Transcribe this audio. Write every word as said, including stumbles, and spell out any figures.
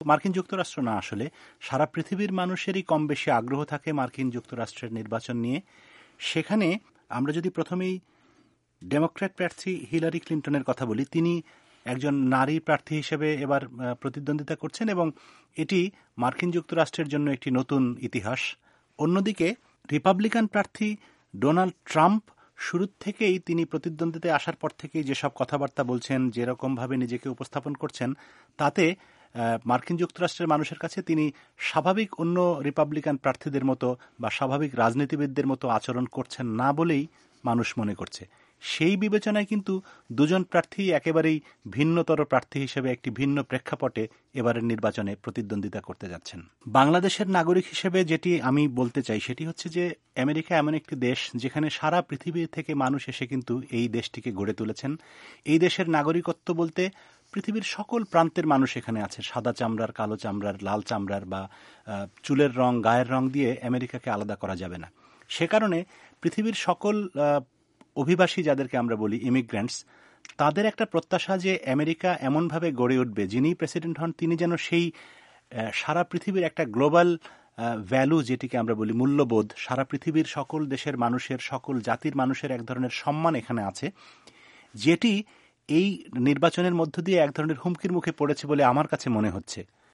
মার্কিন যুক্তরাষ্ট্র না, আসলে সারা পৃথিবীর মানুষেরই কম বেশি আগ্রহ থাকে মার্কিন যুক্তরাষ্ট্রের নির্বাচন নিয়ে। সেখানে আমরা যদি প্রথমেই ডেমোক্র্যাট প্রার্থী হিলারি ক্লিন্টনের কথা বলি, তিনি একজন নারী প্রার্থী হিসেবে এবার প্রতিদ্বন্দ্বিতা করছেন এবং এটি মার্কিন যুক্তরাষ্ট্রের জন্য একটি নতুন ইতিহাস। অন্যদিকে রিপাবলিকান প্রার্থী ডোনাল্ড ট্রাম্প শুরুর থেকেই তিনি প্রতিদ্বন্দ্বিতায় আসার পর থেকেই যেসব কথাবার্তা বলছেন, যেরকমভাবে নিজেকে উপস্থাপন করছেন, তাতে মার্কিন যুক্তরাষ্ট্রের মানুষের কাছে তিনি স্বাভাবিক অন্য রিপাবলিকান প্রার্থীদের মতো বা স্বাভাবিক রাজনীতিবিদদের মতো আচরণ করছেন না বলেই মানুষ মনে করছে। সেই বিবেচনায় কিন্তু দুজন প্রার্থী একেবারেই ভিন্নতর প্রার্থী হিসেবে একটি ভিন্ন প্রেক্ষাপটে এবারের নির্বাচনে প্রতিদ্বন্দ্বিতা করতে যাচ্ছেন। বাংলাদেশের নাগরিক হিসেবে যেটি আমি বলতে চাই সেটি হচ্ছে যে আমেরিকা এমন একটি দেশ যেখানে সারা পৃথিবী থেকে মানুষ এসে কিন্তু এই দেশটিকে গড়ে তুলেছেন। এই দেশের নাগরিকত্ব বলতে পৃথিবীর সকল প্রান্তের মানুষ এখানে আছে। সাদা চামড়ার, কালো চামড়ার, লাল চামড়ার বা চুলের রং, গায়ের রং দিয়ে আমেরিকাকে আলাদা করা যাবে না। সে কারণে পৃথিবীর সকল অভিবাসী যাদেরকে আমরা বলি ইমিগ্রেন্টস, তাদের একটা প্রত্যাশা যে আমেরিকা এমনভাবে গড়ে উঠবে, যিনি প্রেসিডেন্ট হন তিনি যেন সেই সারা পৃথিবীর একটা গ্লোবাল ভ্যালু, যেটিকে আমরা বলি মূল্যবোধ, সারা পৃথিবীর সকল দেশের মানুষের, সকল জাতির মানুষের এক ধরনের সম্মান এখানে আছে, যেটি এই নির্বাচনের মধ্য দিয়ে এক ধরনের হুমকির মুখে পড়েছে বলে আমার কাছে মনে হচ্ছে।